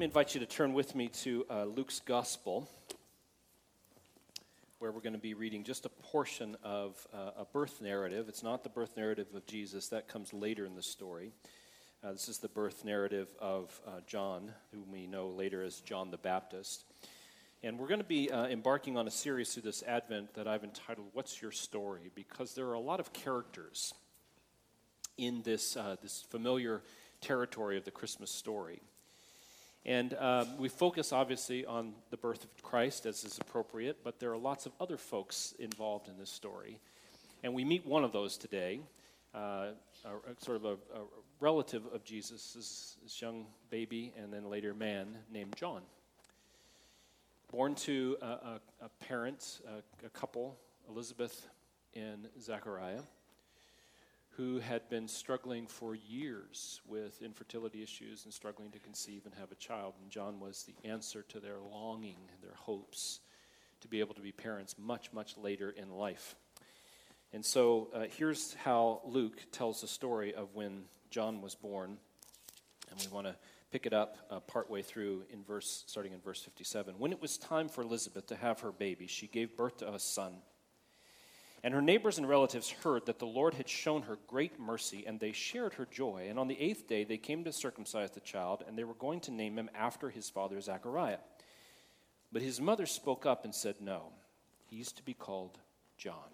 invite you to turn with me to Luke's Gospel, where we're going to be reading just a portion of a birth narrative. It's not the birth narrative of Jesus. That comes later in the story. This is the birth narrative of John, whom we know later as John the Baptist. And we're going to be embarking on a series through this Advent that I've entitled, What's Your Story? Because there are a lot of characters in this familiar territory of the Christmas story. And we focus, obviously, on the birth of Christ, as is appropriate, but there are lots of other folks involved in this story. And we meet one of those today, a relative of Jesus, this young baby and then later man named John. Born to a parent, a couple, Elizabeth and Zachariah, who had been struggling for years with infertility issues and struggling to conceive and have a child. And John was the answer to their longing, their hopes to be able to be parents much, much later in life. And so here's how Luke tells the story of when John was born. And we want to pick it up partway through starting in verse 57. When it was time for Elizabeth to have her baby, she gave birth to a son. And her neighbors and relatives heard that the Lord had shown her great mercy, and they shared her joy. And on the 8th day they came to circumcise the child, and they were going to name him after his father Zachariah. But his mother spoke up and said, "No, he's to be called John."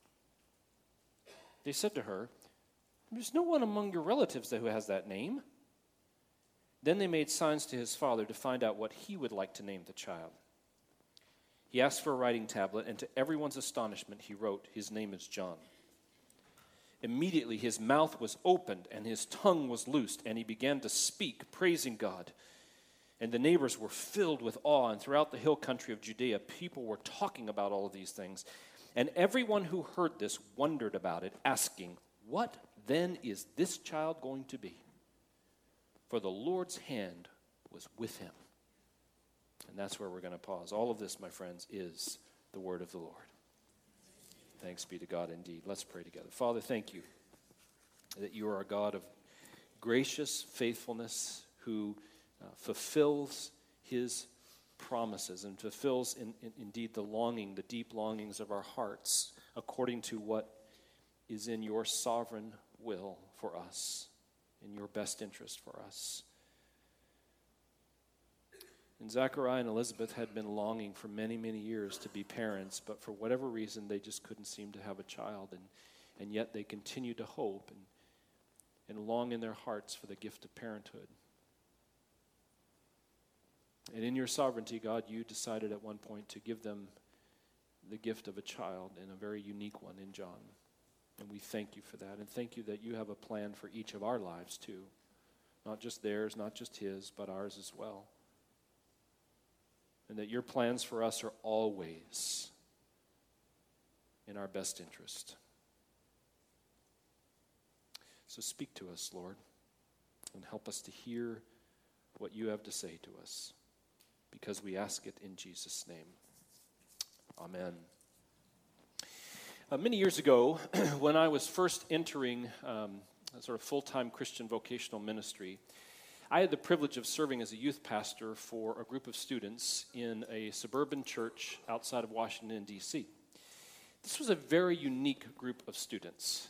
They said to her, "There's no one among your relatives who has that name." Then they made signs to his father to find out what he would like to name the child. He asked for a writing tablet, and to everyone's astonishment, he wrote, "His name is John." Immediately his mouth was opened, and his tongue was loosed, and he began to speak, praising God. And the neighbors were filled with awe, and throughout the hill country of Judea, people were talking about all of these things. And everyone who heard this wondered about it, asking, "What then is this child going to be?" For the Lord's hand was with him. And that's where we're going to pause. All of this, my friends, is the word of the Lord. Thanks be to God indeed. Let's pray together. Father, thank you that you are a God of gracious faithfulness who fulfills his promises and fulfills indeed the deep longings of our hearts according to what is in your sovereign will for us, in your best interest for us. And Zachariah and Elizabeth had been longing for many, many years to be parents, but for whatever reason, they just couldn't seem to have a child. And yet they continued to hope and long in their hearts for the gift of parenthood. And in your sovereignty, God, you decided at one point to give them the gift of a child, and a very unique one in John. And we thank you for that. And thank you that you have a plan for each of our lives too. Not just theirs, not just his, but ours as well. And that your plans for us are always in our best interest. So speak to us, Lord, and help us to hear what you have to say to us, because we ask it in Jesus' name. Amen. Many years ago, when I was first entering a sort of full-time Christian vocational ministry, I had the privilege of serving as a youth pastor for a group of students in a suburban church outside of Washington, D.C. This was a very unique group of students.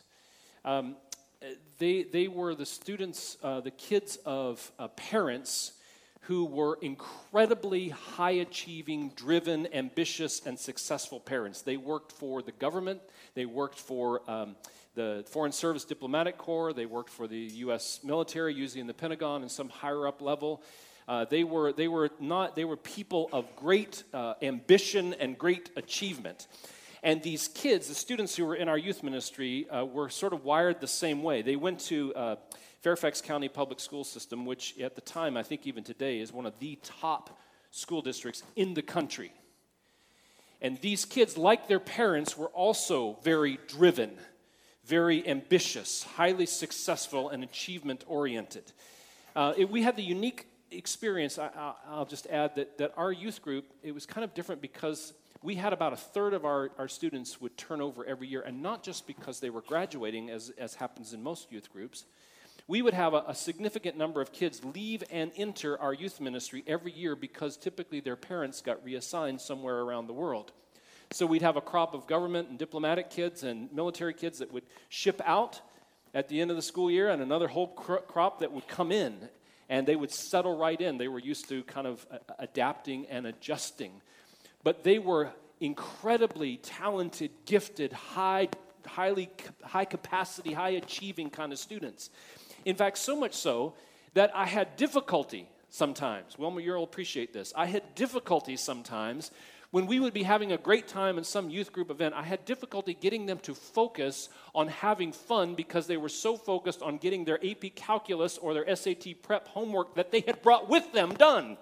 They were the students, the kids of parents who were incredibly high-achieving, driven, ambitious, and successful parents. They worked for the government. They worked for the Foreign Service Diplomatic Corps. They worked for the U.S. military, usually in the Pentagon and some higher up level. They were people of great ambition and great achievement. And these kids, the students who were in our youth ministry, were sort of wired the same way. They went to Fairfax County Public School System, which at the time, I think even today, is one of the top school districts in the country. And these kids, like their parents, were also very driven, very ambitious, highly successful, and achievement-oriented. We had the unique experience, I'll just add, that our youth group, it was kind of different because we had about a third of our students would turn over every year, and not just because they were graduating, as happens in most youth groups, We would have a significant number of kids leave and enter our youth ministry every year because typically their parents got reassigned somewhere around the world. So we'd have a crop of government and diplomatic kids and military kids that would ship out at the end of the school year, and another whole crop that would come in, and they would settle right in. They were used to kind of adapting and adjusting. But they were incredibly talented, gifted, high capacity, high achieving kind of students. In fact, so much so that I had difficulty sometimes. Wilma, you'll appreciate this. I had difficulty sometimes when we would be having a great time in some youth group event. I had difficulty getting them to focus on having fun because they were so focused on getting their AP Calculus or their SAT prep homework that they had brought with them done.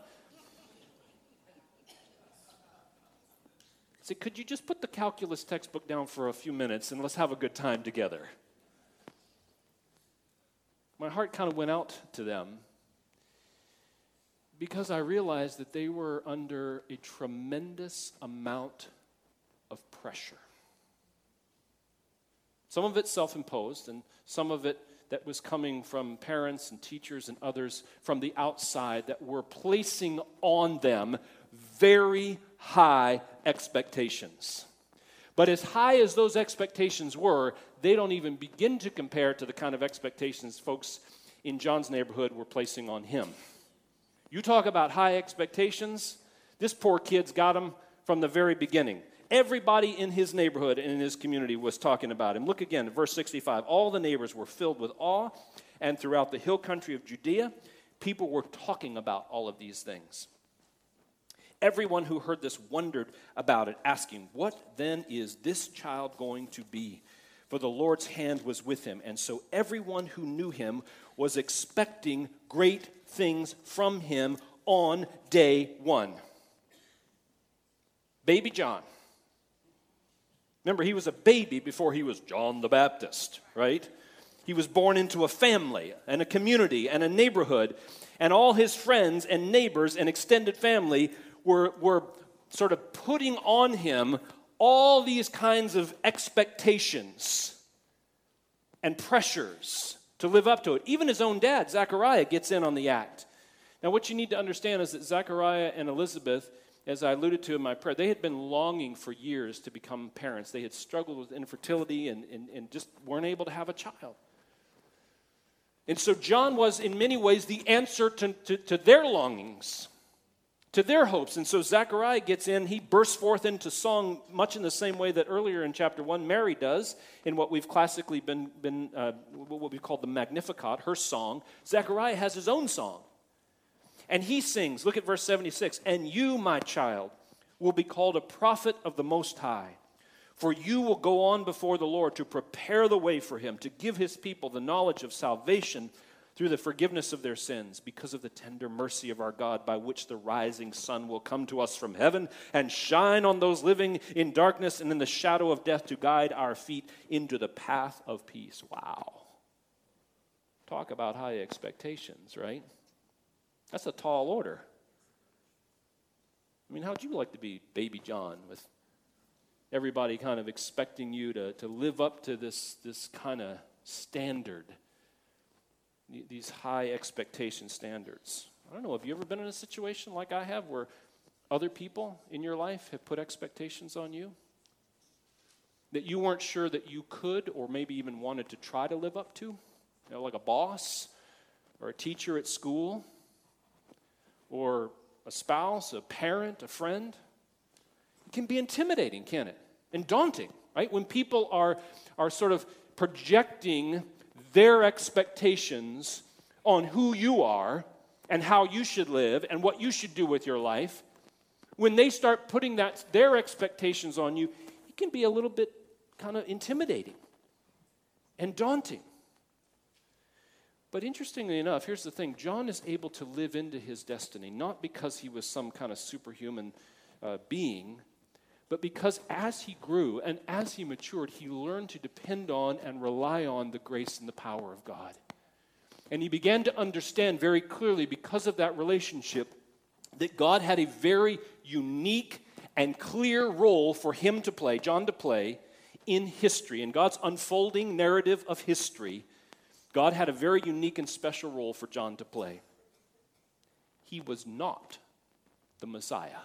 I said, could you just put the calculus textbook down for a few minutes and let's have a good time together? My heart kind of went out to them because I realized that they were under a tremendous amount of pressure. Some of it self-imposed, and some of it that was coming from parents and teachers and others from the outside that were placing on them very high expectations. But as high as those expectations were, they don't even begin to compare to the kind of expectations folks in John's neighborhood were placing on him. You talk about high expectations, this poor kid's got them from the very beginning. Everybody in his neighborhood and in his community was talking about him. Look again at verse 65. All the neighbors were filled with awe, and throughout the hill country of Judea, people were talking about all of these things. Everyone who heard this wondered about it, asking, what then is this child going to be? For the Lord's hand was with him, and so everyone who knew him was expecting great things from him on day one. Baby John. Remember, he was a baby before he was John the Baptist, right? He was born into a family and a community and a neighborhood, and all his friends and neighbors and extended family were sort of putting on him all these kinds of expectations and pressures to live up to it. Even his own dad, Zechariah, gets in on the act. Now, what you need to understand is that Zechariah and Elizabeth, as I alluded to in my prayer, they had been longing for years to become parents. They had struggled with infertility and just weren't able to have a child. And so John was, in many ways, the answer to their longings, to their hopes. And so Zechariah gets in, he bursts forth into song much in the same way that earlier in chapter 1 Mary does, in what we've classically been what we call the Magnificat, her song. Zechariah has his own song. And he sings, look at verse 76, and you, my child, will be called a prophet of the Most High, for you will go on before the Lord to prepare the way for him, to give his people the knowledge of salvation through the forgiveness of their sins, because of the tender mercy of our God, by which the rising sun will come to us from heaven and shine on those living in darkness and in the shadow of death, to guide our feet into the path of peace. Wow. Talk about high expectations, right? That's a tall order. I mean, how'd you like to be baby John, with everybody kind of expecting you to live up to this kind of standard, these high expectation standards? I don't know, have you ever been in a situation like I have where other people in your life have put expectations on you that you weren't sure that you could or maybe even wanted to try to live up to? You know, like a boss or a teacher at school, or a spouse, a parent, a friend. It can be intimidating, can't it? And daunting, right? When people are sort of projecting their expectations on who you are and how you should live and what you should do with your life, when they start putting their expectations on you, it can be a little bit kind of intimidating and daunting. But interestingly enough, here's the thing. John is able to live into his destiny, not because he was some kind of superhuman being, but because as he grew and as he matured, he learned to depend on and rely on the grace and the power of God. And he began to understand very clearly, because of that relationship, that God had a very unique and clear role for him to play, John to play, in history. In God's unfolding narrative of history, God had a very unique and special role for John to play. He was not the Messiah.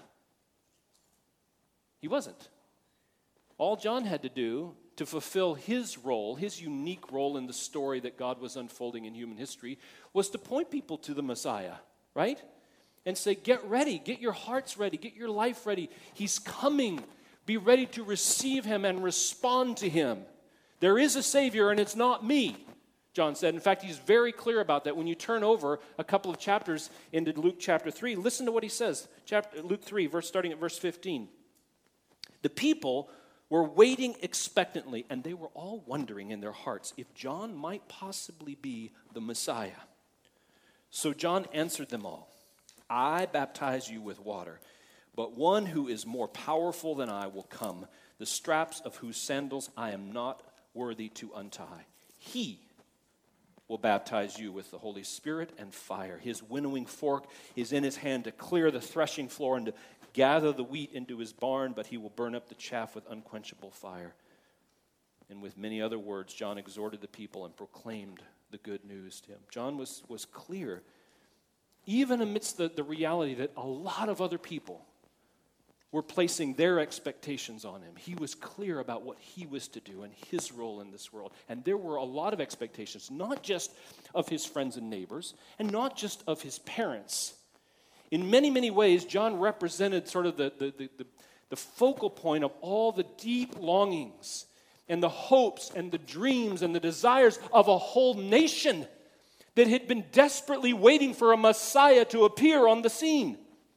He wasn't. All John had to do to fulfill his role, his unique role in the story that God was unfolding in human history, was to point people to the Messiah, right? And say, get ready, get your hearts ready, get your life ready. He's coming. Be ready to receive him and respond to him. There is a Savior, and it's not me, John said. In fact, he's very clear about that. When you turn over a couple of chapters into Luke chapter 3, listen to what he says. Luke 3, starting at verse 15. The people were waiting expectantly, and they were all wondering in their hearts if John might possibly be the Messiah. So John answered them all, I baptize you with water, but one who is more powerful than I will come, the straps of whose sandals I am not worthy to untie. He will baptize you with the Holy Spirit and fire. His winnowing fork is in his hand to clear the threshing floor and to gather the wheat into his barn, but he will burn up the chaff with unquenchable fire. And with many other words, John exhorted the people and proclaimed the good news to him. John was clear, even amidst the reality that a lot of other people were placing their expectations on him. He was clear about what he was to do and his role in this world. And there were a lot of expectations, not just of his friends and neighbors, and not just of his parents. In many, many ways, John represented sort of the focal point of all the deep longings and the hopes and the dreams and the desires of a whole nation that had been desperately waiting for a Messiah to appear on the scene.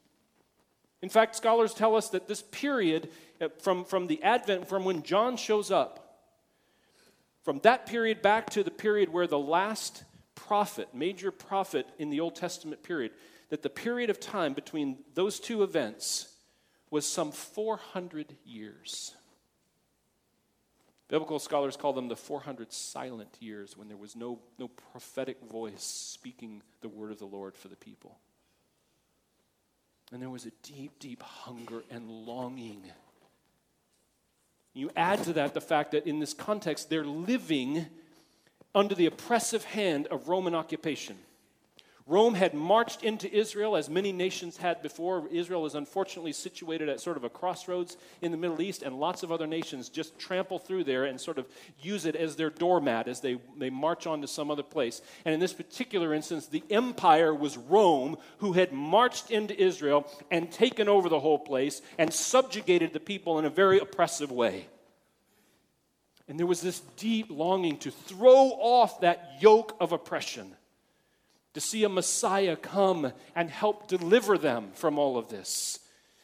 In fact, scholars tell us that this period, from the Advent, from when John shows up, from that period back to the period where the last prophet, major prophet in the Old Testament period, that the period of time between those two events was some 400 years. Biblical scholars call them the 400 silent years, when there was no prophetic voice speaking the word of the Lord for the people. And there was a deep, deep hunger and longing. You add to that the fact that in this context, they're living under the oppressive hand of Roman occupation. Rome had marched into Israel, as many nations had before. Israel is unfortunately situated at sort of a crossroads in the Middle East, and lots of other nations just trample through there and sort of use it as their doormat as they march on to some other place. And in this particular instance, the empire was Rome, who had marched into Israel and taken over the whole place and subjugated the people in a very oppressive way. And there was this deep longing to throw off that yoke of oppression, to see a Messiah come and help deliver them from all of this.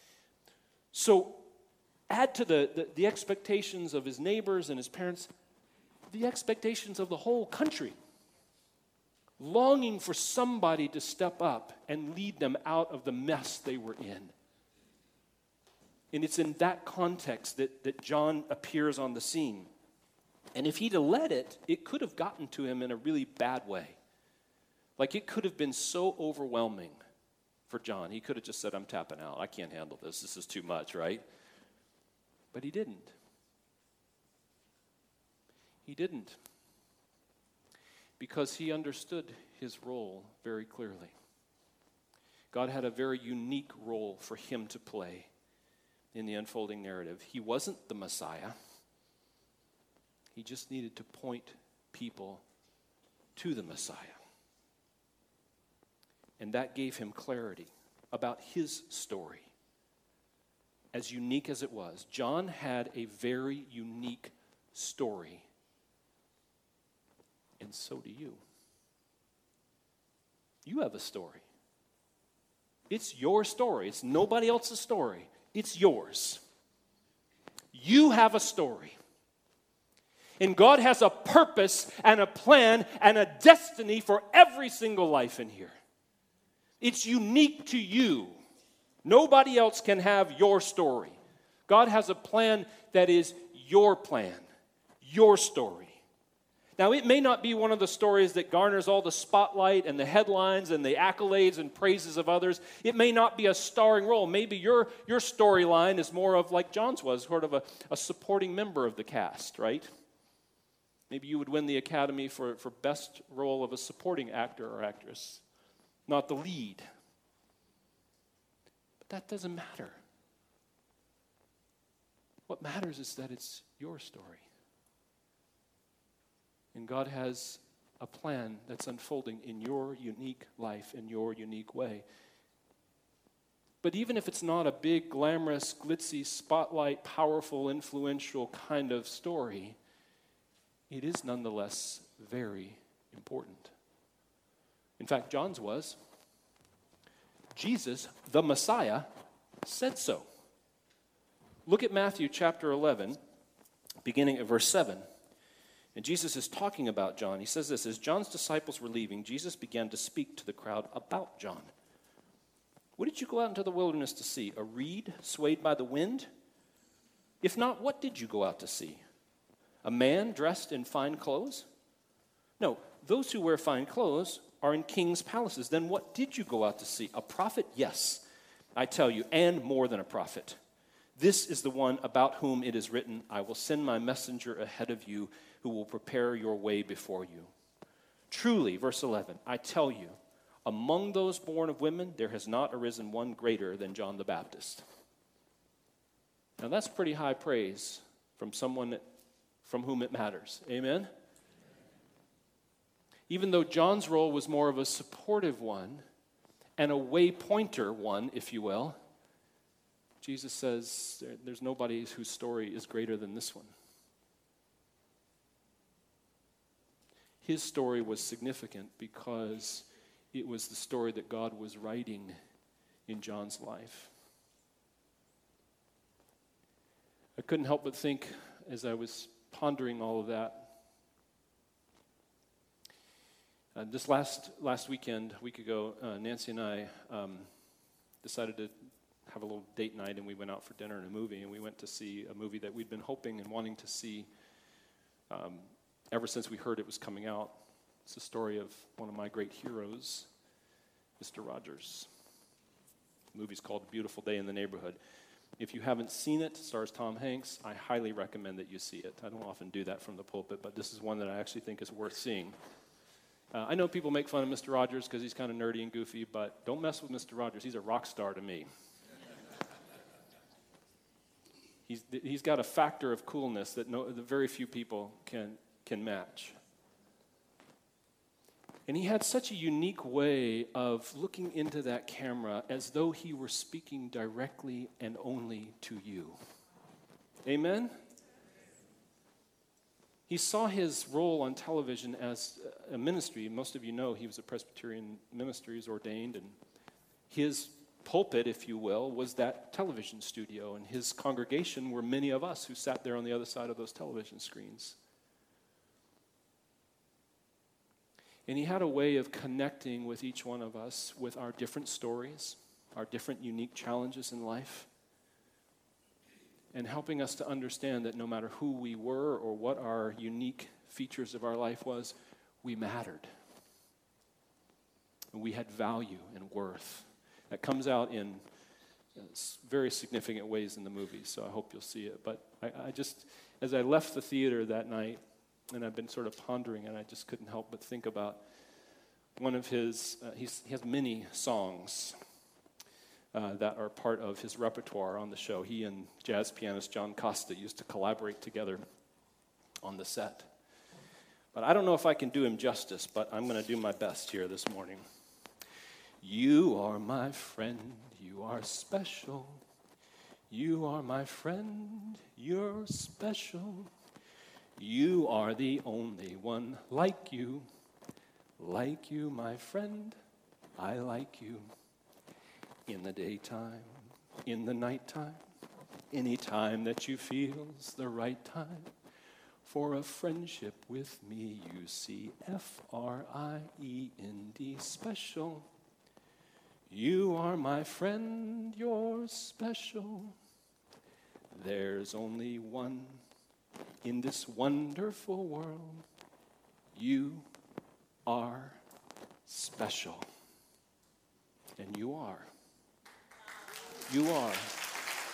So add to the expectations of his neighbors and his parents, the expectations of the whole country, longing for somebody to step up and lead them out of the mess they were in. And it's in that context that John appears on the scene. And if he'd have let it, it could have gotten to him in a really bad way. Like, it could have been so overwhelming for John. He could have just said, I'm tapping out. I can't handle this. This is too much, right? But he didn't. He didn't. Because he understood his role very clearly. God had a very unique role for him to play in the unfolding narrative. He wasn't the Messiah. He just needed to point people to the Messiah. And that gave him clarity about his story. As unique as it was, John had a very unique story. And so do you. You have a story. It's your story. It's nobody else's story. It's yours. You have a story. And God has a purpose and a plan and a destiny for every single life in here. It's unique to you. Nobody else can have your story. God has a plan that is your plan, your story. Now, it may not be one of the stories that garners all the spotlight and the headlines and the accolades and praises of others. It may not be a starring role. Maybe your storyline is more of like John's was, sort of a supporting member of the cast, right? Maybe you would win the Academy for best role of a supporting actor or actress, not the lead. But that doesn't matter. What matters is that it's your story. And God has a plan that's unfolding in your unique life, in your unique way. But even if it's not a big, glamorous, glitzy, spotlight, powerful, influential kind of story, it is nonetheless very important. In fact, John's was. Jesus, the Messiah, said so. Look at Matthew chapter 11, beginning at verse 7. And Jesus is talking about John. He says this, as John's disciples were leaving, Jesus began to speak to the crowd about John. What did you go out into the wilderness to see? A reed swayed by the wind? If not, what did you go out to see? A man dressed in fine clothes? No, those who wear fine clothes are in king's palaces. Then what did you go out to see? A prophet? Yes, I tell you, and more than a prophet. This is the one about whom it is written, I will send my messenger ahead of you who will prepare your way before you. Truly, verse 11, I tell you, among those born of women, there has not arisen one greater than John the Baptist. Now that's pretty high praise from someone from whom it matters. Amen? Even though John's role was more of a supportive one and a waypointer one, if you will, Jesus says there's nobody whose story is greater than this one. His story was significant because it was the story that God was writing in John's life. I couldn't help but think as I was pondering all of that. This last weekend, a week ago, Nancy and I decided to have a little date night, and we went out for dinner and a movie, and we went to see a movie that we'd been hoping and wanting to see ever since we heard it was coming out. It's the story of one of my great heroes, Mr. Rogers. The movie's called A Beautiful Day in the Neighborhood. If you haven't seen it, it stars Tom Hanks. I highly recommend that you see it. I don't often do that from the pulpit, but this is one that I actually think is worth seeing. I know people make fun of Mr. Rogers because he's kind of nerdy and goofy, but don't mess with Mr. Rogers. He's a rock star to me. He's got a factor of coolness that very few people can match. And he had such a unique way of looking into that camera as though he were speaking directly and only to you. Amen? He saw his role on television as a ministry. Most of you know he was a Presbyterian minister. He's ordained, and his pulpit, if you will, was that television studio, and his congregation were many of us who sat there on the other side of those television screens. And he had a way of connecting with each one of us with our different stories, our different unique challenges in life, and helping us to understand that no matter who we were or what our unique features of our life was, we mattered. And we had value and worth. That comes out in very significant ways in the movie, so I hope you'll see it. But I just, as I left the theater that night, and I've been sort of pondering, and I just couldn't help but think about one of his, he has many songs that are part of his repertoire on the show. He and jazz pianist John Costa used to collaborate together on the set. But I don't know if I can do him justice, but I'm going to do my best here this morning. You are my friend, you are special. You are my friend, you're special. You are the only one like you, my friend, I like you. In the daytime, in the nighttime, any time that you feel's the right time. For a friendship with me, you see, F-R-I-E-N-D, special. You are my friend, you're special. There's only one in this wonderful world. You are special. And you are. You are.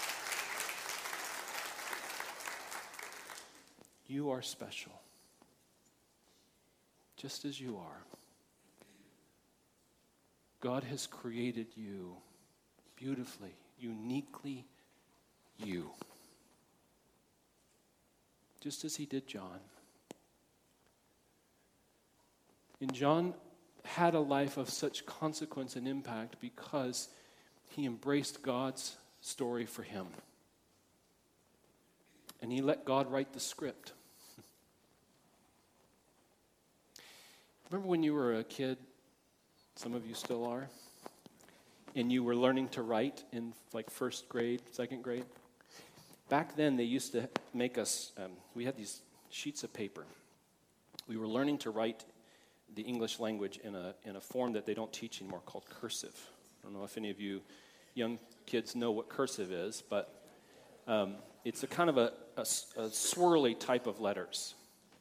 You are special. just as you are. God has created you beautifully, uniquely you. Just as he did John. And John had a life of such consequence and impact because he embraced God's story for him. And he let God write the script. Remember when you were a kid, some of you still are, and you were learning to write in like first grade, second grade? Back then they used to make us, we had these sheets of paper. We were learning to write the English language in a form that they don't teach anymore called cursive. I don't know if any of you young kids know what cursive is, but it's a kind of a swirly type of letters.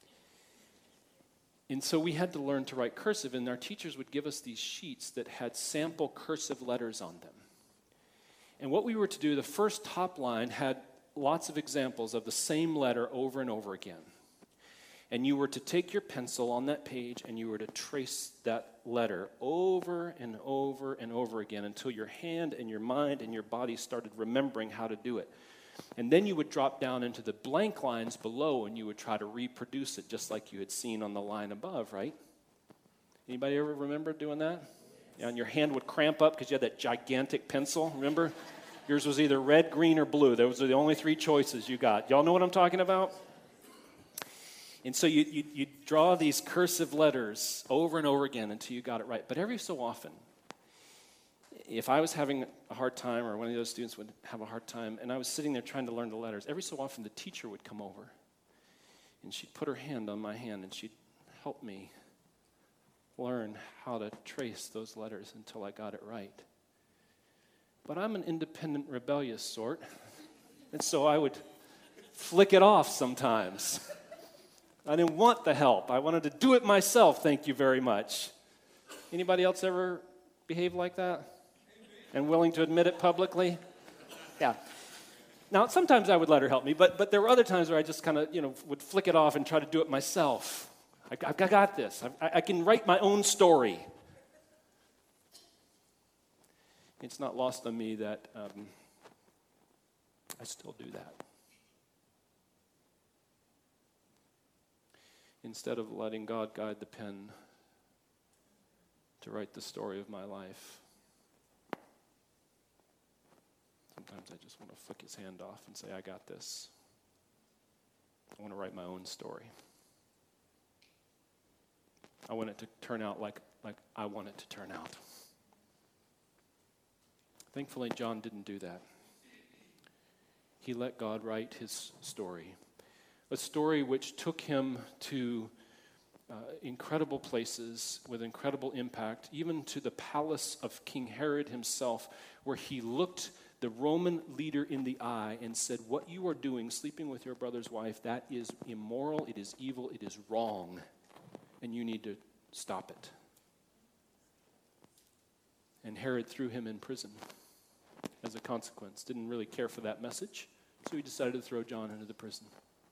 And so we had to learn to write cursive, and our teachers would give us these sheets that had sample cursive letters on them. And what we were to do, the first top line had lots of examples of the same letter over and over again. And you were to take your pencil on that page and you were to trace that letter over and over and over again until your hand and your mind and your body started remembering how to do it. And then you would drop down into the blank lines below and you would try to reproduce it just like you had seen on the line above, right? Anybody ever remember doing that? Yeah, and your hand would cramp up because you had that gigantic pencil, remember? Yours was either red, green, or blue. Those are the only three choices you got. Y'all know what I'm talking about? And so you draw these cursive letters over and over again until you got it right. But every so often, if I was having a hard time or one of those students would have a hard time and I was sitting there trying to learn the letters, every so often the teacher would come over and she'd put her hand on my hand and she'd help me learn how to trace those letters until I got it right. But I'm an independent, rebellious sort, and so I would flick it off sometimes. I didn't want the help. I wanted to do it myself, thank you very much. Anybody else ever behave like that? And willing to admit it publicly? Yeah. Now, sometimes I would let her help me, but there were other times where I just kind of, would flick it off and try to do it myself. I got this. I can write my own story. It's not lost on me that I still do that. Instead of letting God guide the pen to write the story of my life, sometimes I just want to flick his hand off and say, I got this. I want to write my own story. I want it to turn out like I want it to turn out. Thankfully, John didn't do that. He let God write his story. A story which took him to incredible places with incredible impact, even to the palace of King Herod himself, where he looked the Roman leader in the eye and said, what you are doing, sleeping with your brother's wife, that is immoral, it is evil, it is wrong, and you need to stop it. And Herod threw him in prison as a consequence. Didn't really care for that message, so he decided to throw John into the prison.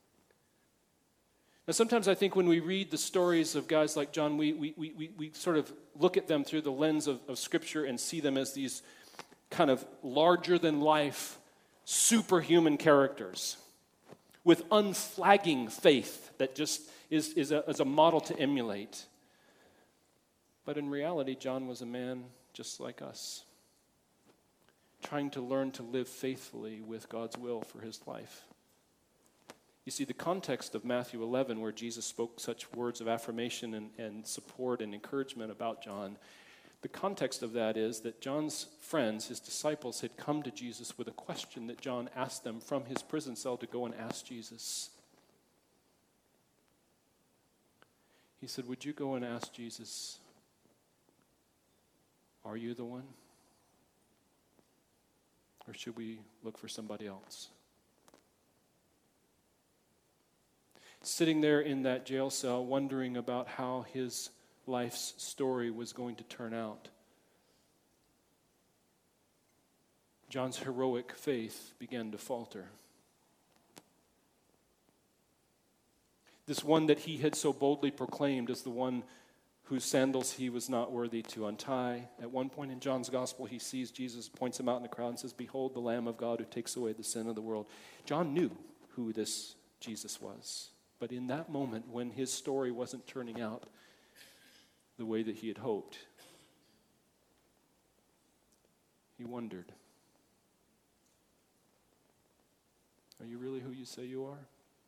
Now, sometimes I think when we read the stories of guys like John, we sort of look at them through the lens of Scripture and see them as these kind of larger-than-life, superhuman characters with unflagging faith that just is a model to emulate. But in reality, John was a man just like us, trying to learn to live faithfully with God's will for his life. You see, the context of Matthew 11, where Jesus spoke such words of affirmation and support and encouragement about John, the context of that is that John's friends, his disciples, had come to Jesus with a question that John asked them from his prison cell to go and ask Jesus. He said, would you go and ask Jesus, are you the one? Or should we look for somebody else? Sitting there in that jail cell, wondering about how his life's story was going to turn out, John's heroic faith began to falter. This one that he had so boldly proclaimed as the one whose sandals he was not worthy to untie. At one point in John's gospel, he sees Jesus, points him out in the crowd and says, "Behold the Lamb of God who takes away the sin of the world." John knew who this Jesus was. But in that moment, when his story wasn't turning out the way that he had hoped, he wondered, are you really who you say you are?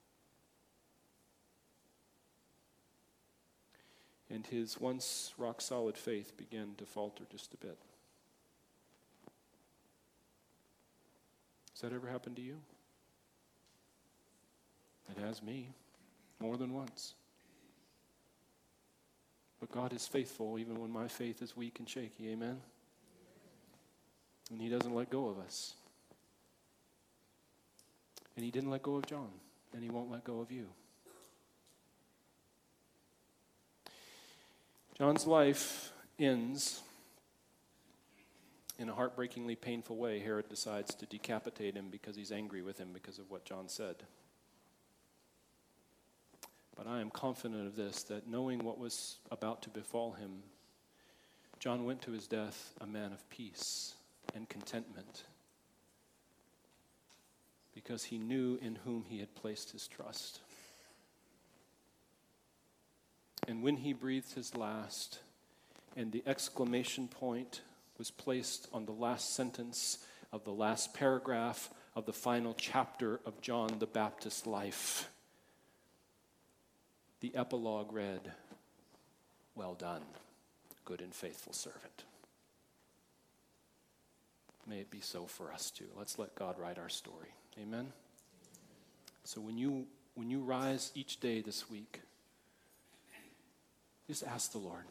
And his once rock-solid faith began to falter just a bit. Has that ever happened to you? It has me, more than once. But God is faithful even when my faith is weak and shaky, amen? And he doesn't let go of us. And he didn't let go of John, and he won't let go of you. John's life ends in a heartbreakingly painful way. Herod decides to decapitate him because he's angry with him because of what John said. But I am confident of this, that knowing what was about to befall him, John went to his death a man of peace and contentment, because he knew in whom he had placed his trust. And when he breathed his last, and the exclamation point was placed on the last sentence of the last paragraph of the final chapter of John the Baptist's life, the epilogue read, "Well done, good and faithful servant." May it be so for us too. Let's let God write our story. Amen? So when you rise each day this week, just ask the Lord,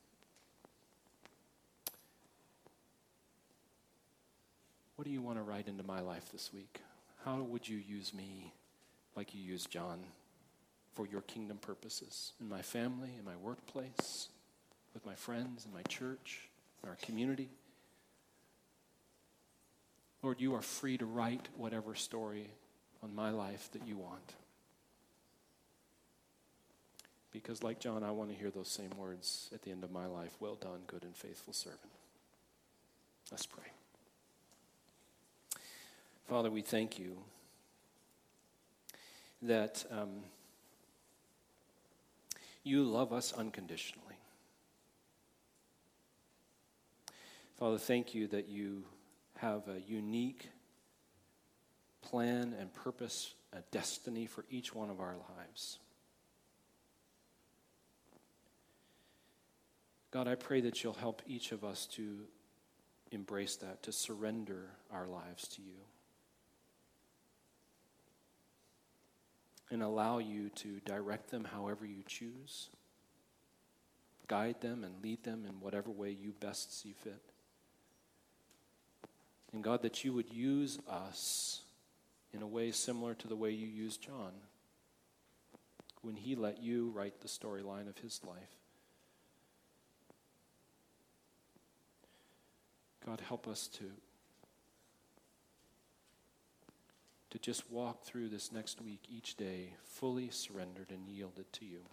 what do you want to write into my life this week? How would you use me like you used John for your kingdom purposes in my family, in my workplace, with my friends, in my church, in our community? Lord, you are free to write whatever story on my life that you want. Because like John, I want to hear those same words at the end of my life. Well done, good and faithful servant. Let's pray. Father, we thank you that you love us unconditionally. Father, thank you that you have a unique plan and purpose, a destiny for each one of our lives. God, I pray that you'll help each of us to embrace that, to surrender our lives to you, and allow you to direct them however you choose, guide them and lead them in whatever way you best see fit. And God, that you would use us in a way similar to the way you used John when he let you write the storyline of his life. God, help us to just walk through this next week each day fully surrendered and yielded to you.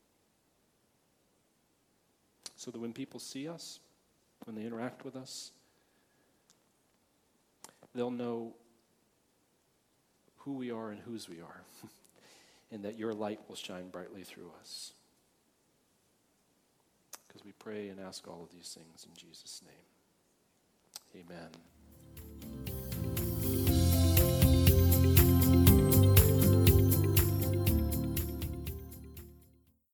So that when people see us, when they interact with us, they'll know who we are and whose we are, and that your light will shine brightly through us. Because we pray and ask all of these things in Jesus' name. Amen.